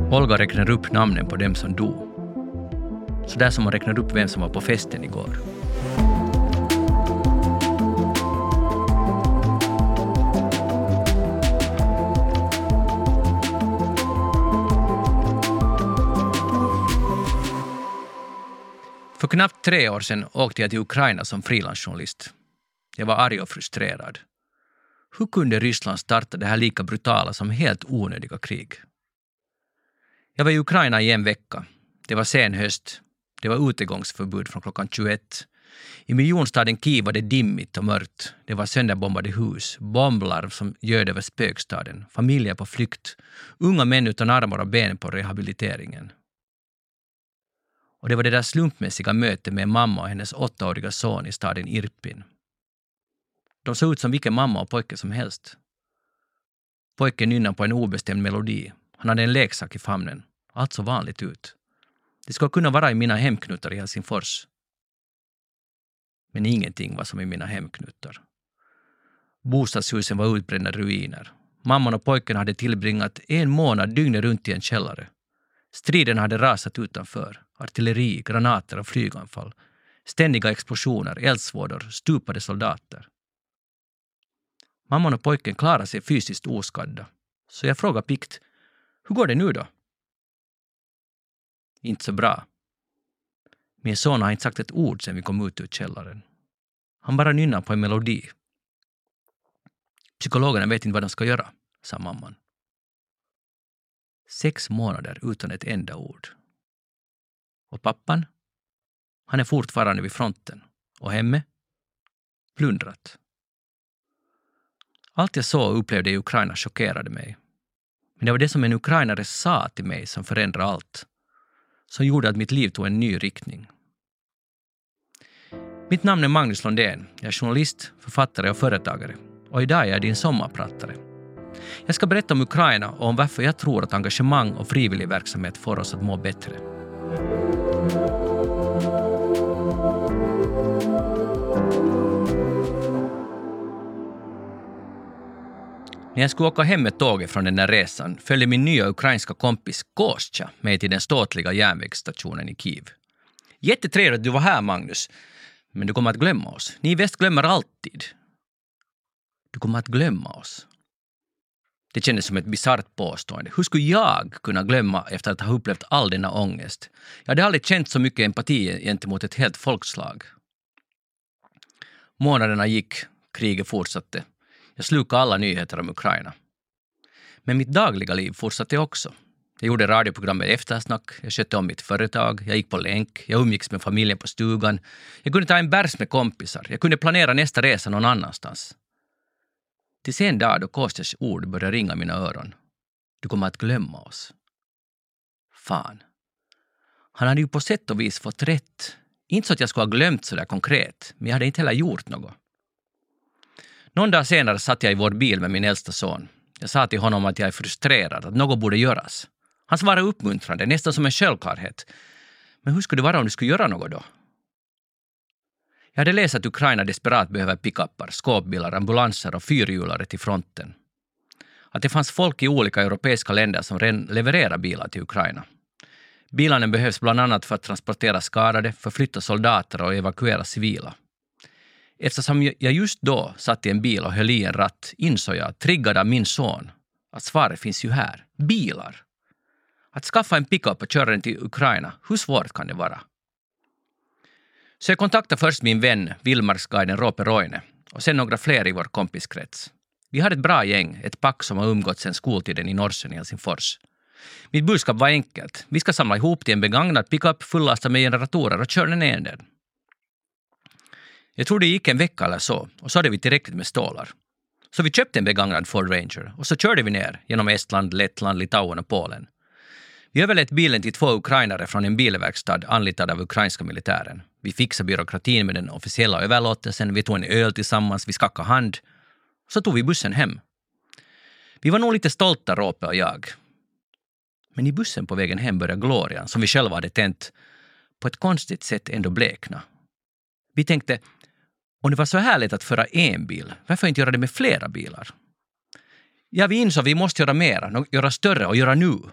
Olga räknar upp namnen på dem som dog. Så där som man räknar upp vem som var på festen igår. För knappt 3 år sedan åkte jag till Ukraina som frilansjournalist. Jag var arg och frustrerad. Hur kunde Ryssland starta det här lika brutala som helt onödiga krig? Jag var i Ukraina i en vecka. Det var sen höst. Det var utegångsförbud från klockan 21. I miljonstaden Kiev var det dimmigt och mörkt. Det var sönderbombade hus, bomblarm som göd över spökstaden, familjer på flykt, unga män utan armar och ben på rehabiliteringen. Och det var det där slumpmässiga mötet med mamma och hennes 8-åriga son i staden Irpin. De såg ut som vilken mamma och pojke som helst. Pojken nynnade på en obestämd melodi. Han hade en leksak i famnen. Allt så vanligt ut. Det skulle kunna vara i mina hemknutar i Helsingfors. Men ingenting var som i mina hemknutar. Bostadshusen var utbrända ruiner. Mamman och pojken hade tillbringat 1 månad dygnet runt i en källare. Striden hade rasat utanför. Artilleri, granater och flyganfall. Ständiga explosioner, eldsvådor, stupade soldater. Mamman och pojken klarade sig fysiskt oskadda. Så jag frågade pikt, hur går det nu då? Inte så bra. Min son har inte sagt ett ord sedan vi kom ut ur källaren. Han bara nynnar på en melodi. Psykologerna vet inte vad de ska göra, sa mamman. 6 månader utan ett enda ord. Och pappan? Han är fortfarande vid fronten. Och hemme? Plundrat. Allt jag såg och upplevde i Ukraina chockerade mig. Men det var det som en ukrainare sa till mig som förändrade allt. Som gjorde att mitt liv tog en ny riktning. Mitt namn är Magnus Lundén. Jag är journalist, författare och företagare. Och idag är jag din sommarpratare. Jag ska berätta om Ukraina och om varför jag tror att engagemang och frivillig verksamhet får oss att må bättre. När jag skulle åka hem med tåget från den där resan följde min nya ukrainska kompis Kostja med till den ståtliga järnvägsstationen i Kiev. Jättetrevligt att du var här, Magnus. Men du kommer att glömma oss. Ni i väst glömmer alltid. Du kommer att glömma oss. Det kändes som ett bisarrt påstående. Hur skulle jag kunna glömma efter att ha upplevt all denna ångest? Jag hade aldrig känt så mycket empati gentemot ett helt folkslag. Månaderna gick, kriget fortsatte. Jag slukade alla nyheter om Ukraina. Men mitt dagliga liv fortsatte också. Jag gjorde radioprogram med eftersnack, jag skötte om mitt företag, jag gick på länk, jag umgicks med familjen på stugan. Jag kunde ta en bärs med kompisar, jag kunde planera nästa resa någon annanstans. Tills en dag då Kostjas ord började ringa mina öron. Du kommer att glömma oss. Fan. Han hade ju på sätt och vis fått rätt. Inte så att jag skulle ha glömt så där konkret, men jag hade inte heller gjort något. Någon dag senare satt jag i vår bil med min äldsta son. Jag sa till honom att jag är frustrerad, att något borde göras. Han svarade uppmuntrande, nästan som en självklarhet. Men hur skulle det vara om du skulle göra något då? Jag hade läst att Ukraina desperat behöver pickuppar, skåpbilar, ambulanser och fyrhjulare till fronten. Att det fanns folk i olika europeiska länder som redan levererar bilar till Ukraina. Bilarna behövs bland annat för att transportera skadade, förflytta soldater och evakuera civila. Eftersom jag just då satt i en bil och höll i en ratt insåg jag, triggad av min son, att svaret finns ju här. Bilar. Att skaffa en pickup och köra den till Ukraina, hur svårt kan det vara? Så jag kontaktade först min vän, Vildmarksguiden Roope Roine, och sen några fler i vår kompiskrets. Vi hade ett bra gäng, ett pack som har umgått sedan skoltiden i Norsen i Helsingfors. Mitt budskap var enkelt. Vi ska samla ihop till en begagnad pickup fullastad med generatorer och köra den ner den. Jag tror det gick en vecka eller så, och så hade vi tillräckligt med stålar. Så vi köpte en begagnad Ford Ranger och så körde vi ner genom Estland, Lettland, Litauen och Polen. Vi överlät bilen till 2 ukrainare från en bilverkstad anlitad av ukrainska militären. Vi fixade byråkratin med den officiella överlåtelsen, vi tog en öl tillsammans, vi skakade hand. Så tog vi bussen hem. Vi var nog lite stolta, Roope och jag. Men i bussen på vägen hem började glorian, som vi själva hade tänt, på ett konstigt sätt ändå blekna. Vi tänkte, om det var så härligt att föra en bil, varför inte göra det med flera bilar? Ja, vi insåg att vi måste göra mera, göra större och göra nu.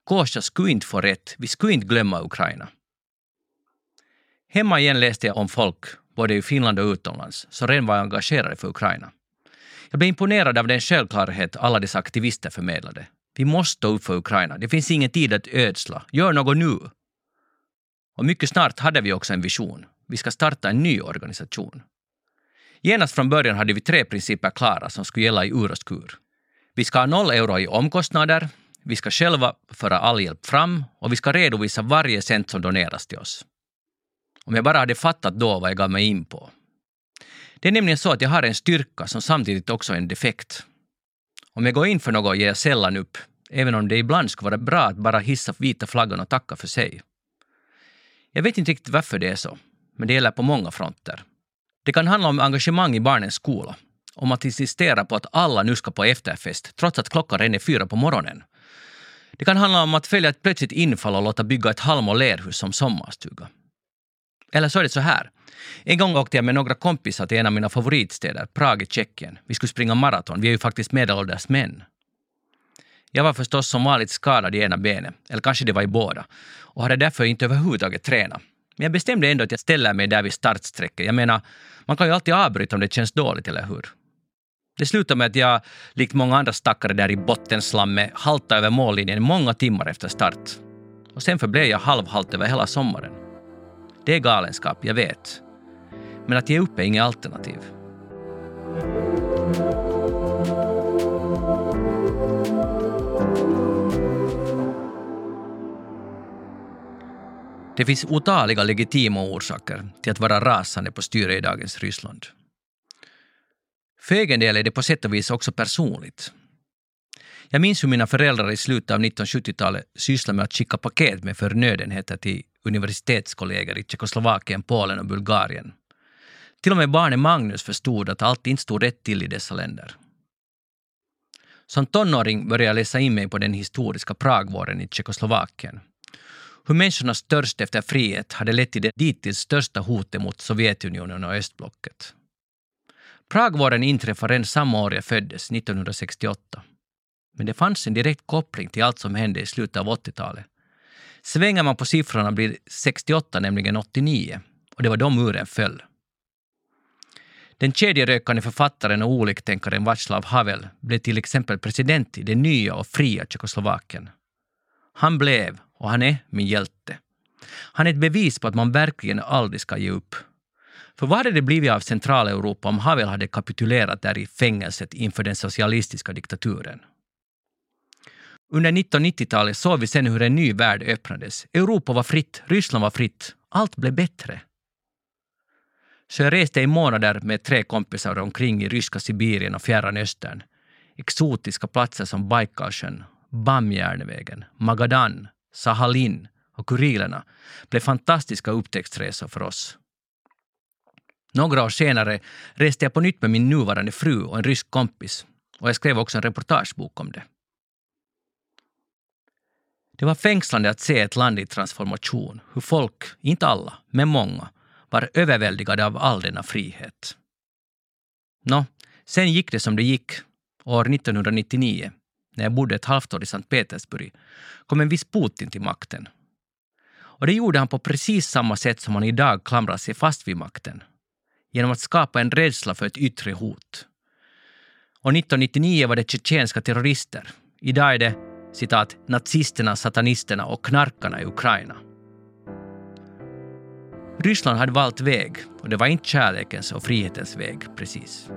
Kosha skulle inte få rätt, vi skulle inte glömma Ukraina. Hemma igen läste jag om folk, både i Finland och utomlands, som redan var engagerade för Ukraina. Jag blev imponerad av den självklarhet alla dessa aktivister förmedlade. Vi måste stå upp för Ukraina. Det finns ingen tid att ödsla. Gör något nu. Och mycket snart hade vi också en vision. Vi ska starta en ny organisation. Genast från början hade vi 3 principer klara som skulle gälla i ur och skur. Vi ska ha 0 euro i omkostnader. Vi ska själva föra all hjälp fram. Och vi ska redovisa varje cent som doneras till oss. Om jag bara hade fattat då vad jag gav mig in på. Det är nämligen så att jag har en styrka som samtidigt också är en defekt. Om jag går in för något ger jag sällan upp, även om det ibland skulle vara bra att bara hissa vita flaggan och tacka för sig. Jag vet inte riktigt varför det är så, men det gäller på många fronter. Det kan handla om engagemang i barnens skola, om att insistera på att alla nu ska på efterfest, trots att klockan redan är 4 på morgonen. Det kan handla om att följa ett plötsligt infall och låta bygga ett halm- och lerhus som sommarstuga. Eller så är det så här. En gång åkte jag med några kompisar till en av mina favoritstäder, Prag i Tjeckien. Vi skulle springa maraton, vi är ju faktiskt medelålders män. Jag var förstås som vanligt skadad i ena benet, eller kanske det var i båda, och hade därför inte överhuvudtaget tränat. Men jag bestämde ändå att jag ställer mig där vid startsträcket. Jag menar, man kan ju alltid avbryta om det känns dåligt, eller hur? Det slutade med att jag, likt många andra stackare där i bottenslammet, haltade över mållinjen många timmar efter start. Och sen förblev jag halvhalt över hela sommaren. Det är galenskap, jag vet. Men att ge upp är inget alternativ. Det finns otaliga legitima orsaker till att vara rasande på styret i dagens Ryssland. För egen del är det på sätt och vis också personligt. Jag minns hur mina föräldrar i slutet av 1970-talet sysslade med att skicka paket med förnödenheter till universitetskollegor i Tjeckoslovakien, Polen och Bulgarien. Till och med barnen Magnus förstod att allt inte stod rätt till i dessa länder. Som tonåring började jag läsa in mig på den historiska Pragvåren i Tjeckoslovakien. Hur människornas törst efter frihet hade lett till det dittills största hotet mot Sovjetunionen och östblocket. Pragvåren inträffade redan samma år jag föddes, 1968. Men det fanns en direkt koppling till allt som hände i slutet av 80-talet. Svänger man på siffrorna blir 68 nämligen 89, och det var då muren föll. Den kedjerökande författaren och oliktänkaren Václav Havel blev till exempel president i det nya och fria Tjeckoslovakien. Han blev, och han är, min hjälte. Han är ett bevis på att man verkligen aldrig ska ge upp. För vad hade det blivit av Centraleuropa om Havel hade kapitulerat där i fängelset inför den socialistiska diktaturen? Under 1990-talet såg vi sen hur en ny värld öppnades. Europa var fritt, Ryssland var fritt. Allt blev bättre. Så jag reste i månader med 3 kompisar omkring i ryska Sibirien och Fjärran Östern. Exotiska platser som Baikalsjön, Bamjärnvägen, Magadan, Sahalin och Kurilerna blev fantastiska upptäcktsresor för oss. Några år senare reste jag på nytt med min nuvarande fru och en rysk kompis, och jag skrev också en reportagebok om det. Det var fängslande att se ett land i transformation, hur folk, inte alla, men många, var överväldigade av all denna frihet. Sen gick det som det gick. År 1999, när jag bodde ett halvt år i Sankt Petersburg, kom en viss Putin till makten. Och det gjorde han på precis samma sätt som han idag klamrar sig fast vid makten. Genom att skapa en rädsla för ett yttre hot. Och 1999 var det tjetjenska terrorister. Idag är det, citat, nazisterna, satanisterna och knarkarna i Ukraina. Ryssland hade valt väg, och det var inte kärlekens och frihetens väg precis.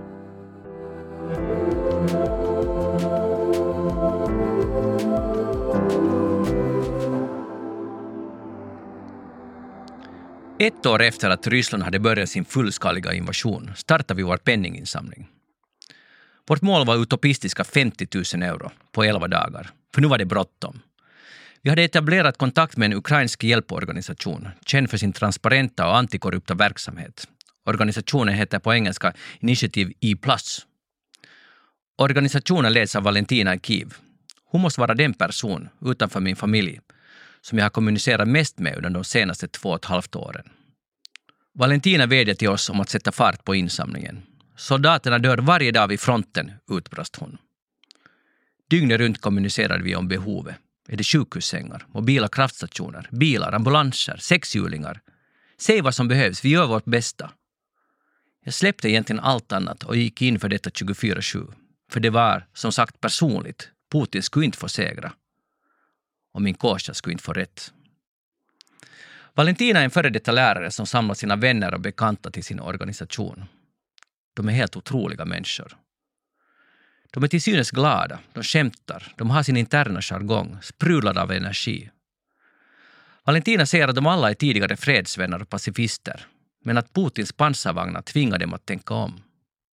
Ett år efter att Ryssland hade börjat sin fullskaliga invasion startade vi vår penninginsamling. Vårt mål var utopistiska 50 000 euro på 11 dagar, för nu var det bråttom. Vi hade etablerat kontakt med en ukrainsk hjälporganisation, känd för sin transparenta och antikorrupta verksamhet. Organisationen heter på engelska Initiative E+. Organisationen leds av Valentina i Kiev. Hon måste vara den person utanför min familj som jag har kommunicerat mest med under de senaste 2,5 åren. Valentina vädjade till oss om att sätta fart på insamlingen. Soldaterna dör varje dag vid fronten, utbrast hon. Dygnet runt kommunicerade vi om behovet. Är det sjukhussängar, mobila kraftstationer, bilar, ambulanser, sexhjulingar? Säg vad som behövs, vi gör vårt bästa. Jag släppte egentligen allt annat och gick in för detta 24/7. För det var, som sagt, personligt. Putin skulle inte få segra. Och min Kostja skulle inte få rätt. Valentina är en före detta lärare som samlar sina vänner och bekanta till sin organisation. De är helt otroliga människor. De är till synes glada, de skämtar, de har sin interna jargong, sprudlade av energi. Valentina säger att de alla är tidigare fredsvänner och pacifister, men att Putins pansarvagnar tvingar dem att tänka om.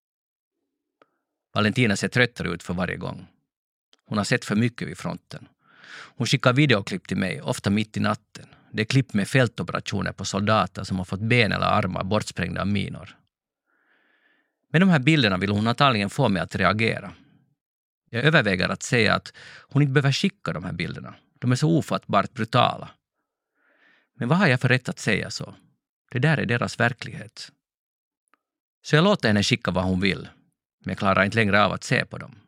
Valentina ser tröttare ut för varje gång. Hon har sett för mycket vid fronten. Hon skickar videoklipp till mig, ofta mitt i natten. Det är klipp med fältoperationer på soldater som har fått ben eller armar bortsprängda av minor. Med de här bilderna vill hon antagligen få mig att reagera. Jag överväger att säga att hon inte behöver skicka de här bilderna. De är så ofattbart brutala. Men vad har jag för rätt att säga så? Det där är deras verklighet. Så jag låter henne skicka vad hon vill. Men jag klarar inte längre av att se på dem.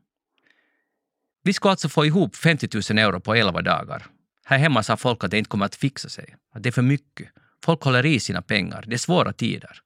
Vi ska alltså få ihop 50 000 euro på 11 dagar. Här hemma sa folk att det inte kommer att fixa sig. Att det är för mycket. Folk håller i sina pengar. Det är svåra tider.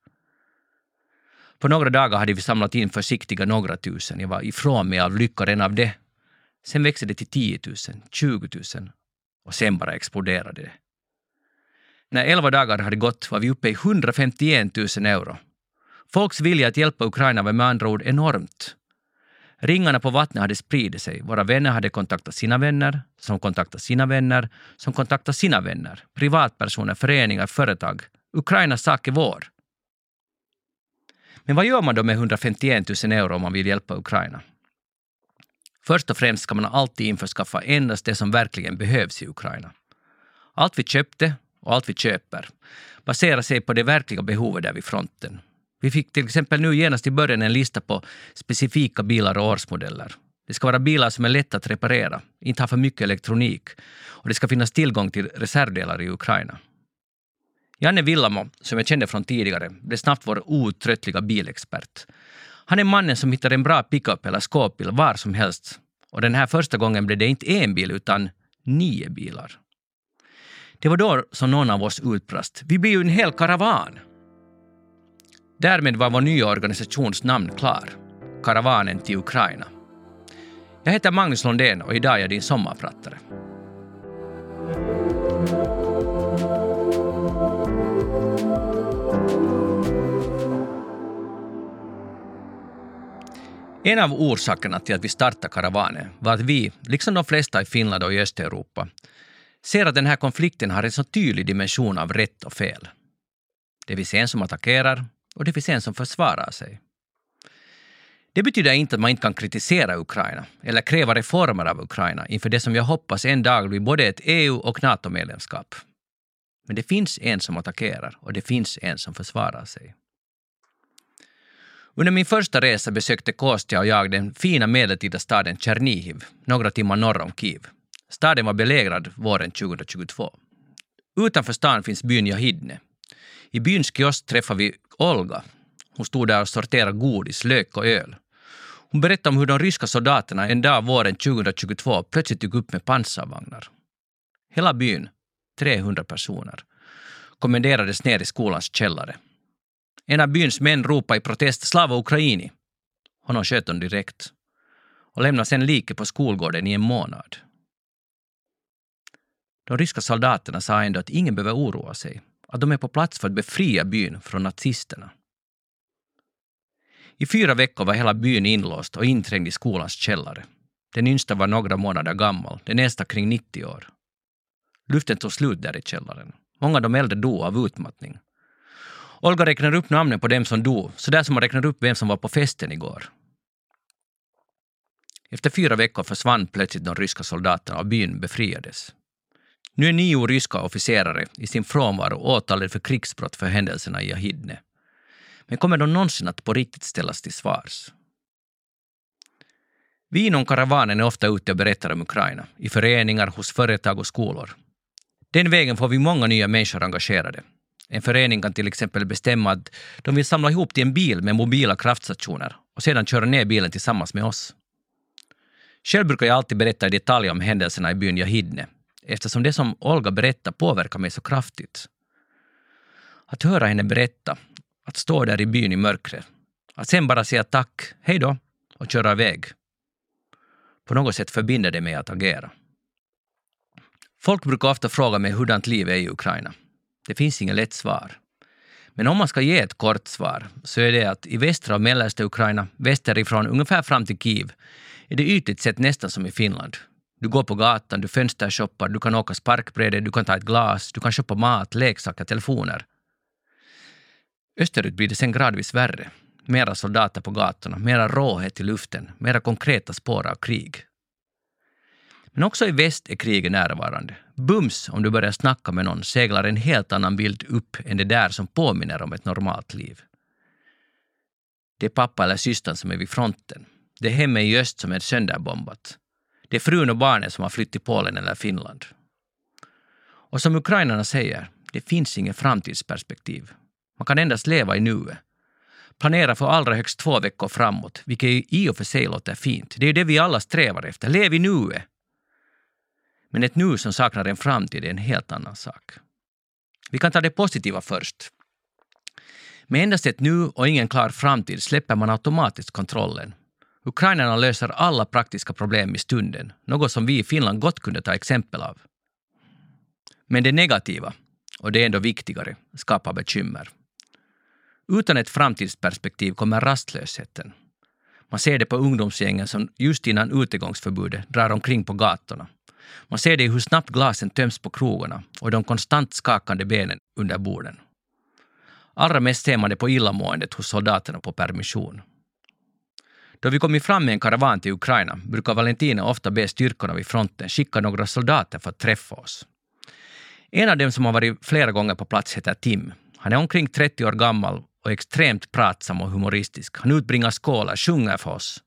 På några dagar hade vi samlat in försiktiga några tusen. Jag var ifrån mig av lycka redan av det. Sen växte det till 10 000, 20 000 och sen bara exploderade det. När 11 dagar hade gått var vi uppe i 151 000 euro. Folks vilja att hjälpa Ukraina var med andra ord enormt. Ringarna på vattnet hade spridit sig. Våra vänner hade kontaktat sina vänner, som kontaktat sina vänner, som kontaktat sina vänner. Privatpersoner, föreningar, företag. Ukrainas sak är vår. Men vad gör man då med 151 000 euro om man vill hjälpa Ukraina? Först och främst ska man alltid införskaffa endast det som verkligen behövs i Ukraina. Allt vi köpte och allt vi köper baserar sig på det verkliga behovet där vid fronten. Vi fick till exempel nu genast i början en lista på specifika bilar och årsmodeller. Det ska vara bilar som är lätta att reparera, inte ha för mycket elektronik och det ska finnas tillgång till reservdelar i Ukraina. Janne Villamo, som jag kände från tidigare, blev snabbt vår outtröttliga bilexpert. Han är mannen som hittar en bra pickup eller skåpbil var som helst. Och den här första gången blev det inte en bil utan 9 bilar. Det var då som någon av oss utbrast: vi blir ju en hel karavan. Därmed var vår nya organisations namn klar. Karavanen till Ukraina. Jag heter Magnus Lundén och idag är jag din sommarpratare. En av orsakerna till att vi startade karavanen var att vi, liksom de flesta i Finland och i Östeuropa, ser att den här konflikten har en så tydlig dimension av rätt och fel. Det finns en som attackerar och det finns en som försvarar sig. Det betyder inte att man inte kan kritisera Ukraina eller kräva reformer av Ukraina inför det som jag hoppas en dag blir både ett EU- och NATO-medlemskap. Men det finns en som attackerar och det finns en som försvarar sig. Under min första resa besökte Kostja och jag den fina medeltida staden Chernihiv, några timmar norr om Kiev. Staden var belägrad våren 2022. Utanför stan finns byn Jahidne. I byns kiosk träffade vi Olga. Hon stod där och sorterade godis, lök och öl. Hon berättade om hur de ryska soldaterna en dag våren 2022 plötsligt tog upp med pansarvagnar. Hela byn, 300 personer, kommenderades ner i skolans källare. En av byns män ropade i protest Slava Ukraini. Honom sköt de direkt och lämnade sedan liket på skolgården i en månad. De ryska soldaterna sa ändå att ingen behöver oroa sig, att de är på plats för att befria byn från nazisterna. I 4 veckor var hela byn inlåst och inträngd i skolans källare. Den yngsta var några månader gammal, den äldsta kring 90 år. Luften tog slut där i källaren. Många av de äldre dog av utmattning. Olga räknar upp namnen på dem som dog, så där som man räknar upp vem som var på festen igår. Efter 4 veckor försvann plötsligt de ryska soldaterna och byn befriades. Nu är 9 ryska officerare i sin frånvaro åtalade för krigsbrott för händelserna i Jahidne. Men kommer de någonsin att på riktigt ställas till svars? Vi inom karavanen är ofta ute och berättar om Ukraina, i föreningar, hos företag och skolor. Den vägen får vi många nya människor engagerade. En förening kan till exempel bestämma att de vill samla ihop till en bil med mobila kraftstationer och sedan köra ner bilen tillsammans med oss. Själv brukar jag alltid berätta i detalj om händelserna i byn Jahidne, eftersom det som Olga berättar påverkar mig så kraftigt. Att höra henne berätta, att stå där i byn i mörkret, att sen bara säga tack, hej då och köra iväg. På något sätt förbinder det mig att agera. Folk brukar ofta fråga mig hurdant liv är i Ukraina. Det finns inget lätt svar. Men om man ska ge ett kort svar så är det att i västra och mellersta Ukraina, västerifrån ungefär fram till Kiev, är det ytligt sett nästan som i Finland. Du går på gatan, du fönstershoppar, du kan åka sparkbräde, du kan ta ett glas, du kan shoppa mat, leksaker, telefoner. Österut blir det sen gradvis värre. Mera soldater på gatorna, mera råhet i luften, mera konkreta spår av krig. Men också i väst är kriget närvarande. Bums, om du börjar snacka med någon, seglar en helt annan bild upp än det där som påminner om ett normalt liv. Det är pappa eller systern som är vid fronten. Det är hemmet i öst som är sönderbombat. Det är frun och barnen som har flytt till Polen eller Finland. Och som ukrainarna säger, det finns ingen framtidsperspektiv. Man kan endast leva i nuet. Planera för allra högst 2 veckor framåt, vilket i och för sig låter fint. Det är det vi alla strävar efter. Lev i nuet! Men ett nu som saknar en framtid är en helt annan sak. Vi kan ta det positiva först. Med endast ett nu och ingen klar framtid släpper man automatiskt kontrollen. Ukrainarna löser alla praktiska problem i stunden, något som vi i Finland gott kunde ta exempel av. Men det negativa, och det är ändå viktigare, skapar bekymmer. Utan ett framtidsperspektiv kommer rastlösheten. Man ser det på ungdomsgängen som just innan utegångsförbudet drar omkring på gatorna. Man ser det i hur snabbt glasen töms på krogarna och de konstant skakande benen under borden. Allra mest ser man det på illamåendet hos soldaterna på permission. Då vi kommit fram med en karavan till Ukraina brukar Valentina ofta be styrkorna vid fronten skicka några soldater för att träffa oss. En av dem som har varit flera gånger på plats heter Tim. Han är omkring 30 år gammal och extremt pratsam och humoristisk. Han utbringar skålar, sjunger för oss.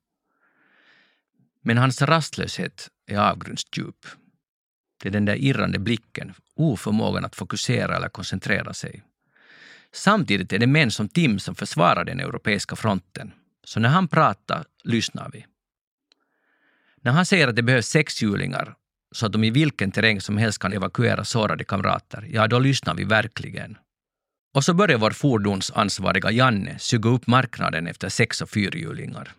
Men hans rastlöshet är avgrundsdjup. Det är den där irrande blicken, oförmågan att fokusera eller koncentrera sig. Samtidigt är det män som Tim som försvarar den europeiska fronten. Så när han pratar lyssnar vi. När han säger att det behövs 6-hjulingar så att de i vilken terräng som helst kan evakuera sårade kamrater, ja då lyssnar vi verkligen. Och så börjar vår fordonsansvariga Janne suga upp marknaden efter 6- och 4-hjulingar.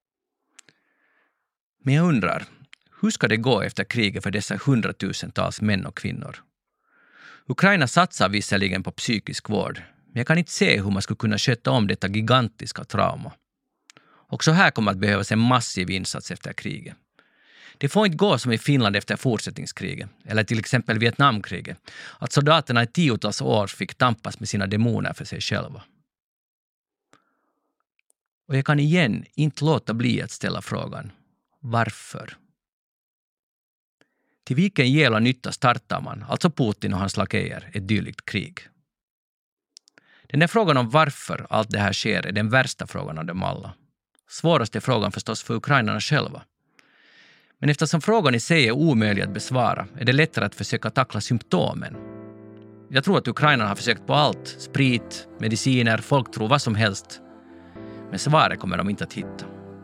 Men jag undrar, hur ska det gå efter kriget för dessa 100-tusentals män och kvinnor? Ukraina satsar visserligen på psykisk vård, men jag kan inte se hur man skulle kunna sköta om detta gigantiska trauma. Också här kommer att behövas en massiv insats efter kriget. Det får inte gå som i Finland efter fortsättningskriget, eller till exempel Vietnamkriget, att soldaterna i 10-tals år fick tampas med sina demoner för sig själva. Och jag kan igen inte låta bli att ställa frågan, varför? Till vilken jävla nytta startar man, alltså Putin och hans lakejer, ett dylikt krig? Den där frågan om varför allt det här sker är den värsta frågan av dem alla. Svåraste frågan förstås för ukrainarna själva. Men eftersom frågan i sig är omöjlig att besvara är det lättare att försöka tackla symptomen. Jag tror att ukrainarna har försökt på allt, sprit, mediciner, folk tror vad som helst. Men svaret kommer de inte att hitta.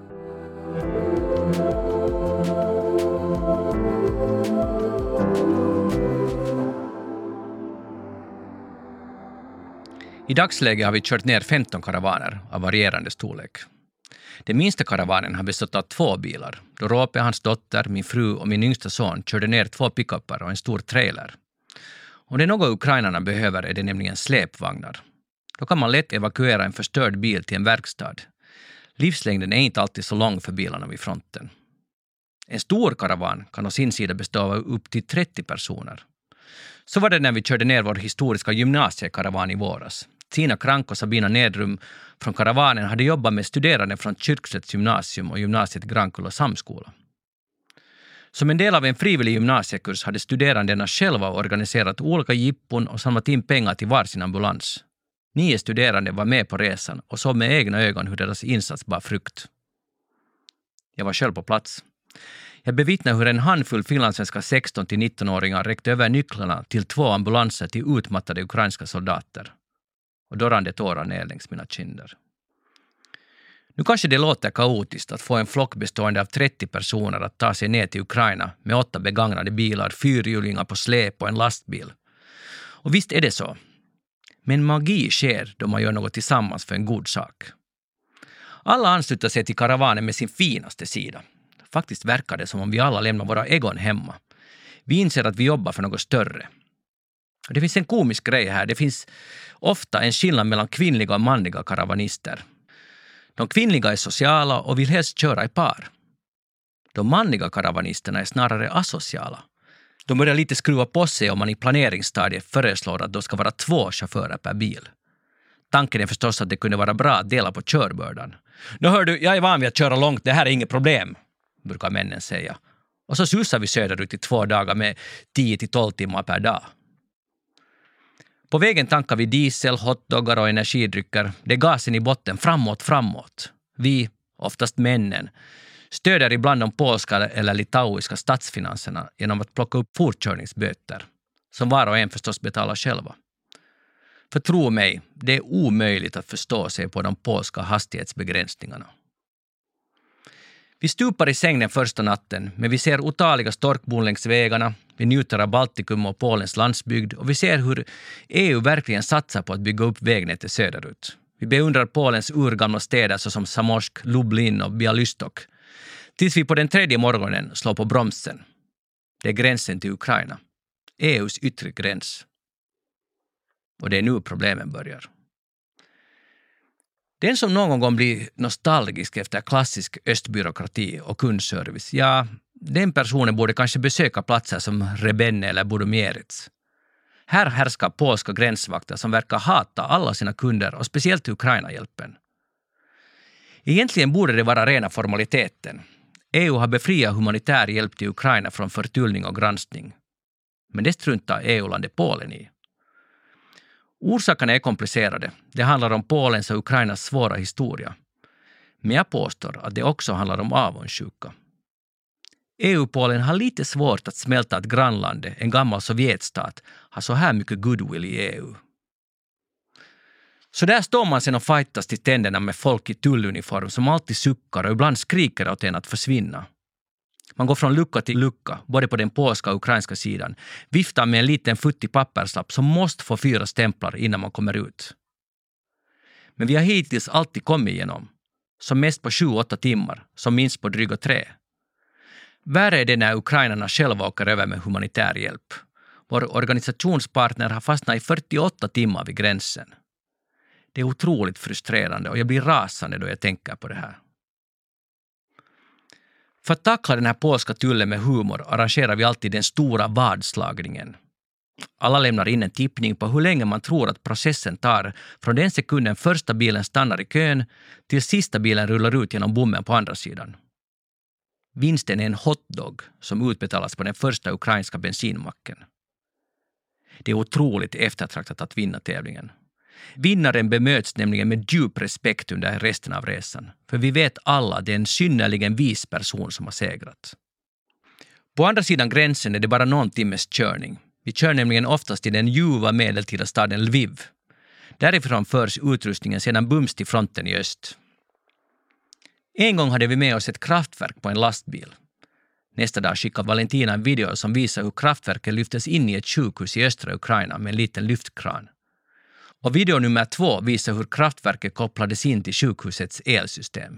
I dagsläget har vi kört ner 15 karavaner av varierande storlek. Den minsta karavanen har bestått av 2 bilar, då Råpe, hans dotter, min fru och min yngsta son körde ner 2 pickupar och en stor trailer. Om det är något ukrainarna behöver är det nämligen släpvagnar. Då kan man lätt evakuera en förstörd bil till en verkstad. Livslängden är inte alltid så lång för bilarna vid fronten. En stor karavan kan å sin sida bestå av upp till 30 personer. Så var det när vi körde ner vår historiska gymnasiekaravan i våras. Tina Krank och Sabina Nedrum från karavanen hade jobbat med studerande från Kyrkslätts gymnasium och gymnasiet Grankulla samskola. Som en del av en frivillig gymnasiekurs hade studerandena själva organiserat olika jippon och samlat in pengar till varsin ambulans. 9 studerande var med på resan och såg med egna ögon hur deras insats bar frukt. Jag var själv på plats. Jag bevittnade hur en handfull finlandssvenska 16-19-åringar räckte över nycklarna till 2 ambulanser till utmattade ukrainska soldater. Och då rann det tårar ner längs mina kinder. Nu kanske det låter kaotiskt att få en flock bestående av 30 personer att ta sig ner till Ukraina med 8 begagnade bilar, 4-hjulingar på släp och en lastbil. Och visst är det så. Men magi sker då man gör något tillsammans för en god sak. Alla ansluter sig till karavanen med sin finaste sida. Faktiskt verkar det som om vi alla lämnar våra egon hemma. Vi inser att vi jobbar för något större. Och det finns en komisk grej här. Det finns ofta en skillnad mellan kvinnliga och manliga karavanister. De kvinnliga är sociala och vill helst köra i par. De manliga karavanisterna är snarare asociala. De börjar lite skruva på sig om man i planeringsstadiet föreslår att det ska vara 2 chaufförer per bil. Tanken är förstås att det kunde vara bra att dela på körbördan. Nu hör du, jag är van vid att köra långt, det här är inget problem, brukar männen säga. Och så susar vi söderut i 2 dagar med 10-12 timmar per dag. På vägen tankar vi diesel, hotdoggar och energidrycker. Det är gasen i botten, framåt. Vi, oftast männen, stöder ibland de polska eller litauiska statsfinanserna genom att plocka upp fortkörningsböter, som var och en förstås betalar själva. För tro mig, det är omöjligt att förstå sig på de polska hastighetsbegränsningarna. Vi stupar i säng den första natten, men vi ser otaliga storkbon längs vägarna, vi njuter av Baltikum och Polens landsbygd och vi ser hur EU verkligen satsar på att bygga upp vägnätet söderut. Vi beundrar Polens urgamla städer såsom Samorsk, Lublin och Bialystok, tills vi på den 3:e morgonen slår på bromsen. Det är gränsen till Ukraina, EUs yttre gräns. Och det är nu problemen börjar. Den som någon gång blir nostalgisk efter klassisk östbyråkrati och kundservice, ja, den personen borde kanske besöka platser som Rebenne eller Budomierets. Här härskar polska gränsvakter som verkar hata alla sina kunder och speciellt Ukraina-hjälpen. Egentligen borde det vara rena formaliteten. EU har befriat humanitär hjälp till Ukraina från förtullning och granskning. Men det struntar EU-landet Polen i. Orsakerna är komplicerade. Det handlar om Polens och Ukrainas svåra historia. Men jag påstår att det också handlar om avundsjuka. EU-Polen har lite svårt att smälta att grannlandet, en gammal sovjetstat, har så här mycket goodwill i EU. Så där står man sen och fightas till tänderna med folk i tulluniform som alltid suckar och ibland skriker åt en att försvinna. Man går från lucka till lucka, både på den polska och ukrainska sidan, viftar med en liten futtig papperslapp som måste få 4 stämplar innan man kommer ut. Men vi har hittills alltid kommit igenom, som mest på 7-8 timmar, som minst på dryga 3. Värre är det när ukrainarna själva åker över med humanitär hjälp. Vår organisationspartner har fastnat i 48 timmar vid gränsen. Det är otroligt frustrerande och jag blir rasande då jag tänker på det här. För att tackla den här polska tullen med humor arrangerar vi alltid den stora vadslagningen. Alla lämnar in en tippning på hur länge man tror att processen tar från den sekunden första bilen stannar i kön till sista bilen rullar ut genom bommen på andra sidan. Vinsten är en hotdog som utbetalas på den första ukrainska bensinmacken. Det är otroligt eftertraktat att vinna tävlingen. Vinnaren bemöts nämligen med djup respekt under resten av resan. För vi vet alla att det är en synnerligen vis person som har segrat. På andra sidan gränsen är det bara någon timmes körning. Vi kör nämligen oftast till den ljuva medeltida staden Lviv. Därifrån förs utrustningen sedan bums till fronten i öst. En gång hade vi med oss ett kraftverk på en lastbil. Nästa dag skickade Valentina en video som visar hur kraftverket lyftes in i ett sjukhus i östra Ukraina med en liten lyftkran. Och video nummer 2 visar hur kraftverket kopplades in till sjukhusets elsystem.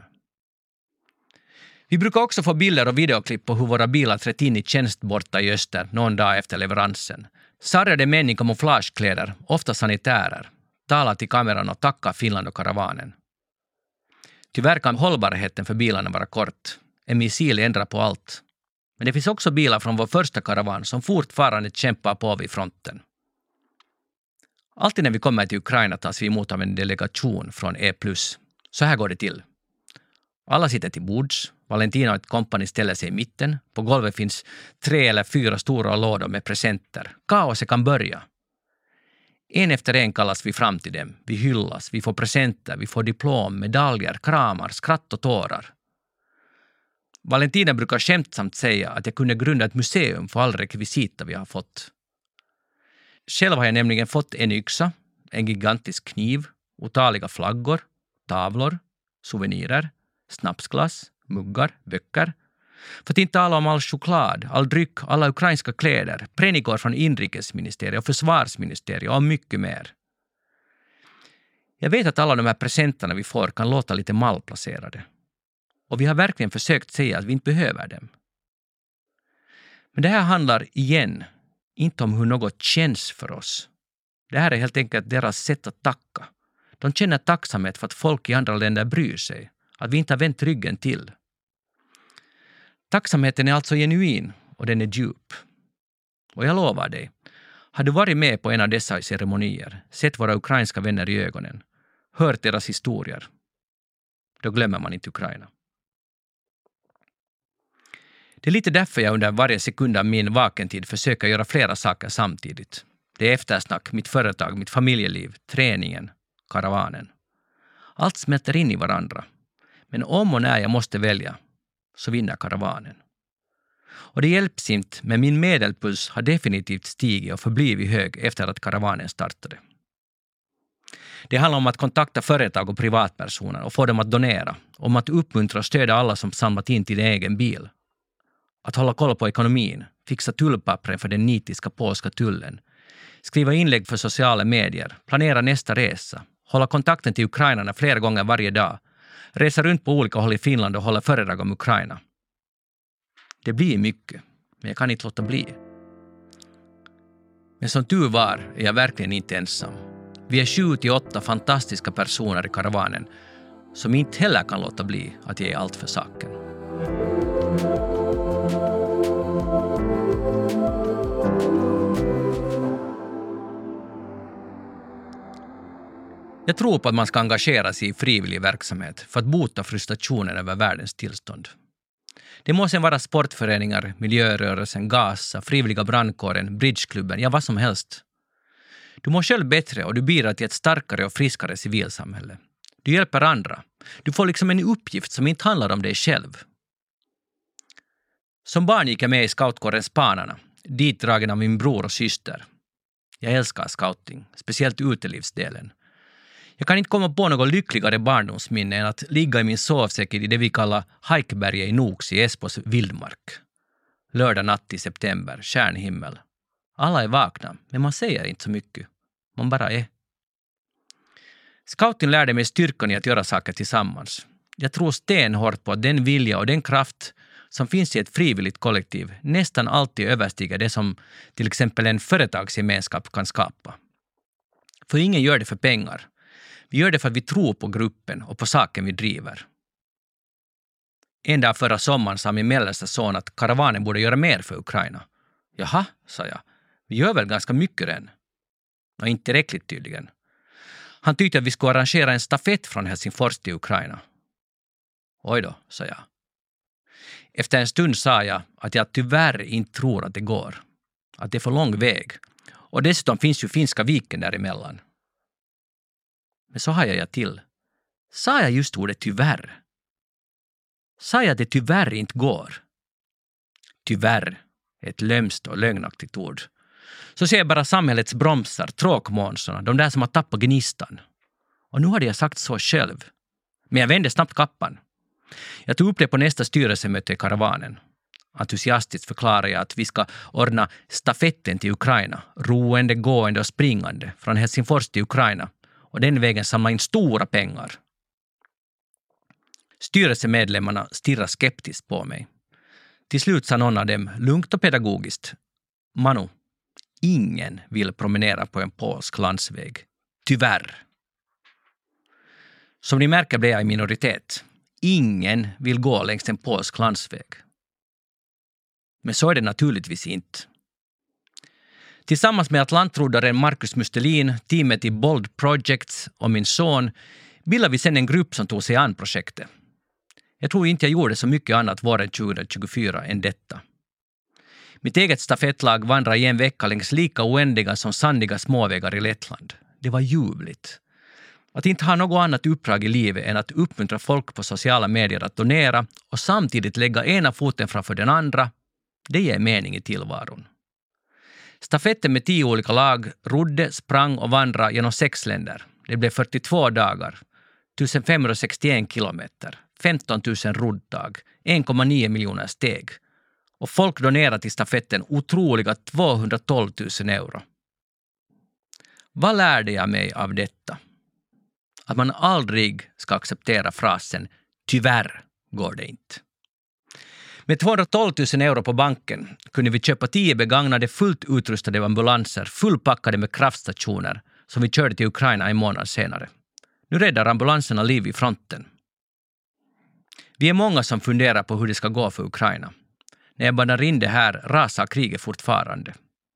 Vi brukar också få bilder och videoklipp på hur våra bilar trätt in i tjänst borta i öster någon dag efter leveransen. Sargade män i kamouflagekläder, ofta sanitärer, talar till kameran och tackar Finland och karavanen. Tyvärr kan hållbarheten för bilarna vara kort. En missil ändrar på allt. Men det finns också bilar från vår första karavan som fortfarande kämpar på vid fronten. Alltid när vi kommer till Ukraina tas vi emot av en delegation från E+. Så här går det till. Alla sitter till bords. Valentina och ett kompani ställer sig i mitten. På golvet finns 3 eller 4 stora lådor med presenter. Kaoset kan börja. En efter en kallas vi fram till dem. Vi hyllas, vi får presenter, vi får diplom, medaljer, kramar, skratt och tårar. Valentina brukar skämtsamt säga att jag kunde grunda ett museum för all rekvisita vi har fått. Själv har jag nämligen fått en yxa, en gigantisk kniv, otaliga flaggor, tavlor, souvenirer, snapsglass, muggar, böcker. För att inte tala om all choklad, all dryck, alla ukrainska kläder, prenikor från inrikesministeriet och försvarsministeriet och mycket mer. Jag vet att alla de här presenterna vi får kan låta lite malplacerade. Och vi har verkligen försökt säga att vi inte behöver dem. Men det här handlar igen inte om hur något känns för oss. Det här är helt enkelt deras sätt att tacka. De känner tacksamhet för att folk i andra länder bryr sig. Att vi inte har vänt ryggen till. Tacksamheten är alltså genuin och den är djup. Och jag lovar dig, har du varit med på en av dessa ceremonier, sett våra ukrainska vänner i ögonen, hört deras historier, då glömmer man inte Ukraina. Det är lite därför jag under varje sekund av min vakentid försöker göra flera saker samtidigt. Det är eftersnack, mitt företag, mitt familjeliv, träningen, karavanen. Allt smälter in i varandra. Men om och när jag måste välja, så vinner karavanen. Och det hjälps inte, men min medelpuls har definitivt stigit och förblivit hög efter att karavanen startade. Det handlar om att kontakta företag och privatpersoner och få dem att donera. Om att uppmuntra och stödja alla som samlat in till en egen bil. Att hålla koll på ekonomin, fixa tullpappren för den nitiska polska tullen. Skriva inlägg för sociala medier, planera nästa resa. Hålla kontakten till ukrainarna flera gånger varje dag. Resa runt på olika håll i Finland och hålla föredrag om Ukraina. Det blir mycket, men jag kan inte låta bli. Men som tur var är jag verkligen inte ensam. Vi är 7-8 fantastiska personer i karavanen som inte heller kan låta bli att ge allt för saken. Jag tror på att man ska engagera sig i frivillig verksamhet för att bota frustrationen över världens tillstånd. Det måste vara sportföreningar, miljörörelsen, Gaza, frivilliga brandkåren, bridgeklubben, ja vad som helst. Du mår själv bättre och du bidrar till ett starkare och friskare civilsamhälle. Du hjälper andra. Du får liksom en uppgift som inte handlar om dig själv. Som barn gick jag med i scoutkåren Spanarna, ditdragen av min bror och syster. Jag älskar scouting, speciellt utelivsdelen. Jag kan inte komma på något lyckligare barndomsminne än att ligga i min sovsäck i det vi kallar Hajkberget i Nox i Esbos vildmark. Lördag natt i september, stjärnhimmel. Alla är vakna, men man säger inte så mycket. Man bara är. Scouting lärde mig styrkan i att göra saker tillsammans. Jag tror stenhårt på att den vilja och den kraft som finns i ett frivilligt kollektiv nästan alltid överstiger det som till exempel en företagsgemenskap kan skapa. För ingen gör det för pengar. Vi gör det för att vi tror på gruppen och på saken vi driver. En dag förra sommaren sa min mellersta son att karavanen borde göra mer för Ukraina. Jaha, sa jag. Vi gör väl ganska mycket än. Och inte tillräckligt tydligen. Han tyckte att vi skulle arrangera en stafett från Helsingfors till Ukraina. Oj då, sa jag. Efter en stund sa jag att jag tyvärr inte tror att det går. Att det är för lång väg. Och dessutom finns ju Finska viken däremellan. Men så hajade jag till. Sa jag just ordet tyvärr? Sa jag att det tyvärr inte går? Tyvärr är ett lömskt och lögnaktigt ord. Så ser jag bara samhällets bromsar, tråkmånsarna, de där som har tappat gnistan. Och nu hade jag sagt så själv. Men jag vände snabbt kappan. Jag tog upp det på nästa styrelsemöte i karavanen. Entusiastiskt förklarade jag att vi ska ordna stafetten till Ukraina, roende, gående och springande från Helsingfors till Ukraina. Och den vägen samla in stora pengar. Styrelsemedlemmarna stirrar skeptiskt på mig. Till slut sa någon av dem lugnt och pedagogiskt. Manu, ingen vill promenera på en polsk landsväg. Tyvärr. Som ni märker blev jag i minoritet. Ingen vill gå längs en polsk landsväg. Men så är det naturligtvis inte. Tillsammans med atlantrodaren Marcus Mustelin, teamet i Bold Projects och min son bildade vi sedan en grupp som tog sig an projektet. Jag tror inte jag gjorde så mycket annat våren 2024 än detta. Mitt eget stafettlag vandrade i en vecka längs lika oändliga som sandiga småvägar i Lettland. Det var ljuvligt. Att inte ha något annat uppdrag i livet än att uppmuntra folk på sociala medier att donera och samtidigt lägga ena foten framför den andra, det ger mening i tillvaron. Stafetten med 10 olika lag rodde, sprang och vandrade genom 6 länder. Det blev 42 dagar. 561 kilometer, 15 000 rodddag, 1,9 miljoner steg. Och folk donerar till stafetten otroliga 212 000 euro. Vad lärde jag mig av detta? Att man aldrig ska acceptera frasen tyvärr går det inte. Med 212 000 euro på banken kunde vi köpa 10 begagnade fullt utrustade ambulanser fullpackade med kraftstationer som vi körde till Ukraina en månad senare. Nu räddar ambulanserna liv i fronten. Vi är många som funderar på hur det ska gå för Ukraina. När jag bandar in det här rasar kriget fortfarande.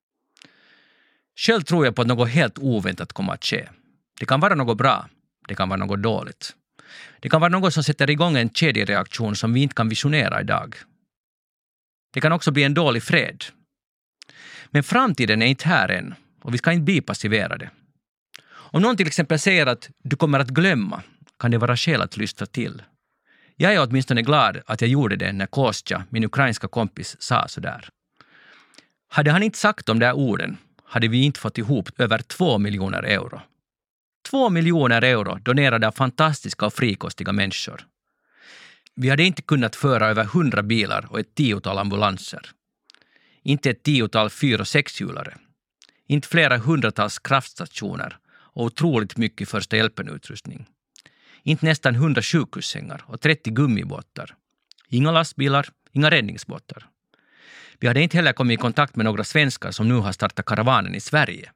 Själv tror jag på att något helt oväntat kommer att ske. Det kan vara något bra, det kan vara något dåligt. Det kan vara något som sätter igång en kedjereaktion som vi inte kan visionera idag. Det kan också bli en dålig fred. Men framtiden är inte här än och vi ska inte bli passiverade. Om någon till exempel säger att du kommer att glömma kan det vara skäl att lyssna till. Jag är åtminstone glad att jag gjorde det när Kostja, min ukrainska kompis, sa sådär. Hade han inte sagt de där orden hade vi inte fått ihop över 2 miljoner euro. 2 miljoner euro donerade av fantastiska och frikostiga människor. Vi hade inte kunnat föra över 100 bilar och ett 10-tal ambulanser. Inte ett 10-tal 4- och 6-hjulare. Inte flera hundratals kraftstationer och otroligt mycket första hjälpen-utrustning. Inte nästan 100 sjukhussängar och 30 gummibåtar. Inga lastbilar, inga räddningsbåtar. Vi hade inte heller kommit i kontakt med några svenskar som nu har startat karavanen i Sverige.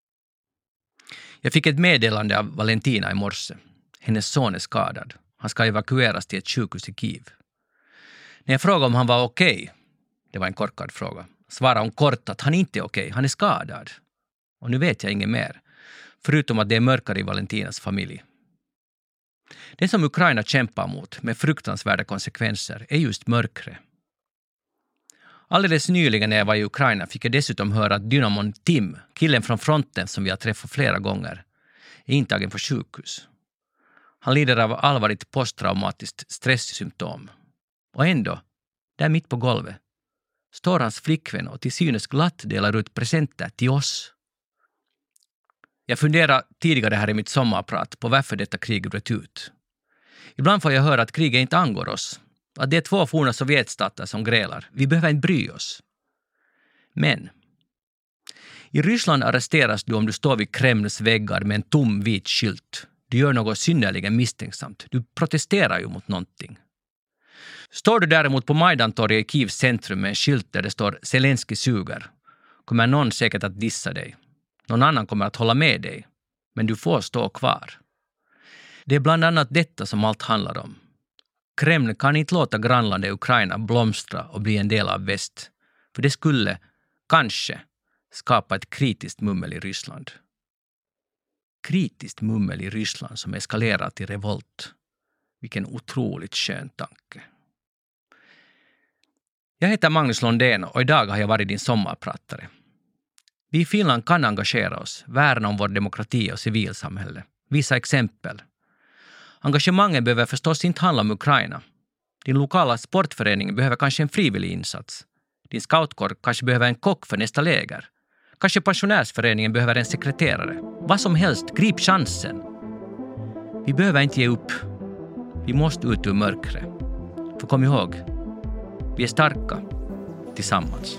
Jag fick ett meddelande av Valentina i morse. Hennes son är skadad. Han ska evakueras till ett sjukhus i Kiev. När jag frågade om han var okej, det var en korkad fråga, svarade hon kort att han inte är okej, han är skadad. Och nu vet jag inget mer, förutom att det är mörkare i Valentinas familj. Det som Ukraina kämpar mot med fruktansvärda konsekvenser är just mörkret. Alldeles nyligen när jag var i Ukraina fick jag dessutom höra att dynamon Tim, killen från fronten som vi har träffat flera gånger, är intagen på sjukhus. Han lider av allvarligt posttraumatiskt stresssymptom. Och ändå, där mitt på golvet, står hans flickvän och till synes glatt delar ut presenter till oss. Jag funderar tidigare här i mitt sommarprat på varför detta krig bröt ut. Ibland får jag höra att kriget inte angår oss. Att det är 2 forna sovjetstater som grälar. Vi behöver inte bry oss. Men i Ryssland arresteras du om du står vid Kremls väggar med en tom vit skylt. Du gör något synnerligen misstänksamt. Du protesterar ju mot någonting. Står du däremot på Majdantorget i Kievs centrum med en skylt där det står Zelensky suger, kommer någon säkert att dissa dig. Någon annan kommer att hålla med dig. Men du får stå kvar. Det är bland annat detta som allt handlar om. Kreml kan inte låta grannlandet Ukraina blomstra och bli en del av väst. För det skulle, kanske, skapa ett kritiskt mummel i Ryssland. Kritiskt mummel i Ryssland som eskalerar till revolt. Vilken otroligt skön tanke. Jag heter Magnus Londén och idag har jag varit din sommarpratare. Vi i Finland kan engagera oss, värna om vår demokrati och civilsamhälle. Visa exempel. Engagemanget behöver förstås inte handla om Ukraina. Din lokala sportförening behöver kanske en frivillig insats. Din scoutkår kanske behöver en kock för nästa läger. Kanske pensionärsföreningen behöver en sekreterare. Vad som helst, grip chansen. Vi behöver inte ge upp. Vi måste ut ur mörkret. För kom ihåg, vi är starka tillsammans.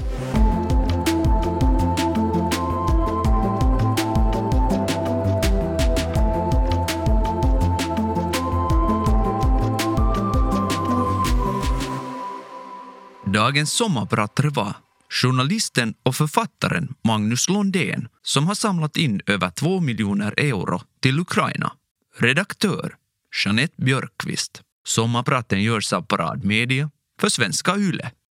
Dagens sommarpratare var journalisten och författaren Magnus Londén som har samlat in över 2 miljoner euro till Ukraina. Redaktör Jeanette Björkqvist. Sommarpraten görs av Parad Media för Svenska Yle.